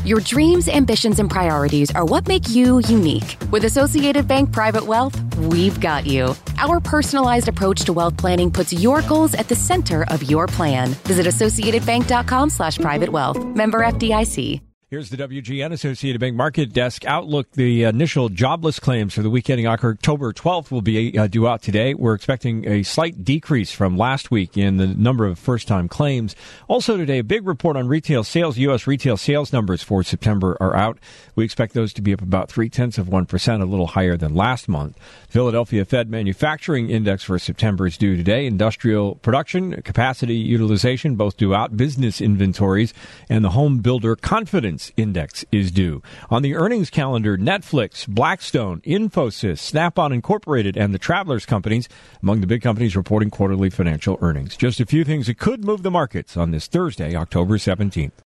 Your dreams, ambitions, and priorities are what make you unique. With Associated Bank Private Wealth, we've got you. Our personalized approach to wealth planning puts your goals at the center of your plan. Visit AssociatedBank.com/privatewealth. Member FDIC. Here's the WGN Associated Bank Market Desk outlook. The initial jobless claims for the week ending October 12th will be due out today. We're expecting a slight decrease from last week in the number of first-time claims. Also today, a big report on retail sales. U.S. retail sales numbers for September are out. We expect those to be up about 0.3%, a little higher than last month. Philadelphia Fed Manufacturing Index for September is due today. Industrial production, capacity utilization, both due out. Business inventories and the home builder confidence index is due. On the earnings calendar, Netflix, Blackstone, Infosys, Snap-on Incorporated, and the Travelers companies among the big companies reporting quarterly financial earnings. Just a few things that could move the markets on this Thursday, October 17th.